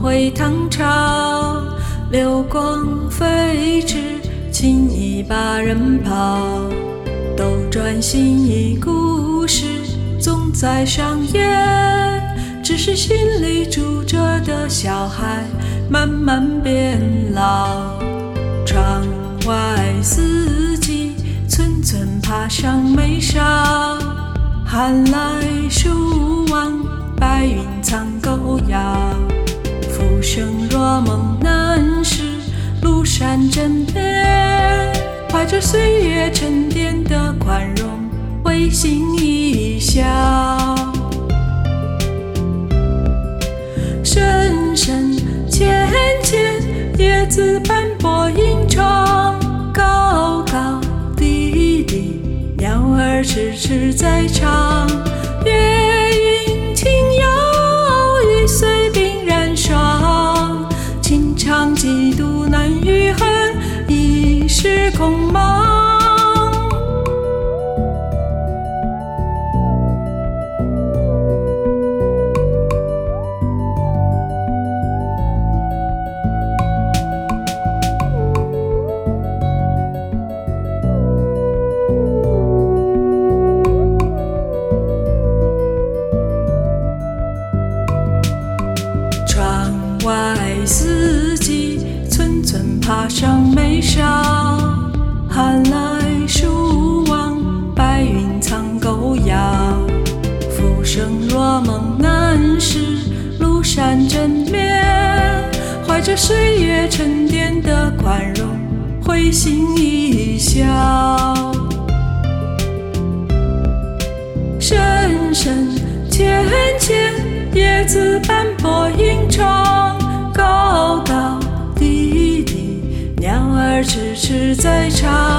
回唐朝，流光飞驰，轻易把人跑。斗转星移，故事总在上演，只是心里住着的小孩慢慢变老。窗外四季，寸寸爬上眉梢，寒来暑往，白云藏狗咬。浮生若梦难识，庐山枕边，怀着岁月沉淀的宽容，会心一笑。深深浅浅，叶子斑驳影窗，高高低低，鸟儿痴痴在唱。月影轻摇，玉碎冰染霜，情长几度难愈合，一时空茫。外四季，寸寸爬上眉梢，寒来暑往，白云藏狗咬。浮生若梦难识，庐山枕边，怀着岁月沉淀的宽容，会心一笑。深深浅浅，叶子斑驳影窗，高高低低，鸟儿痴痴在唱。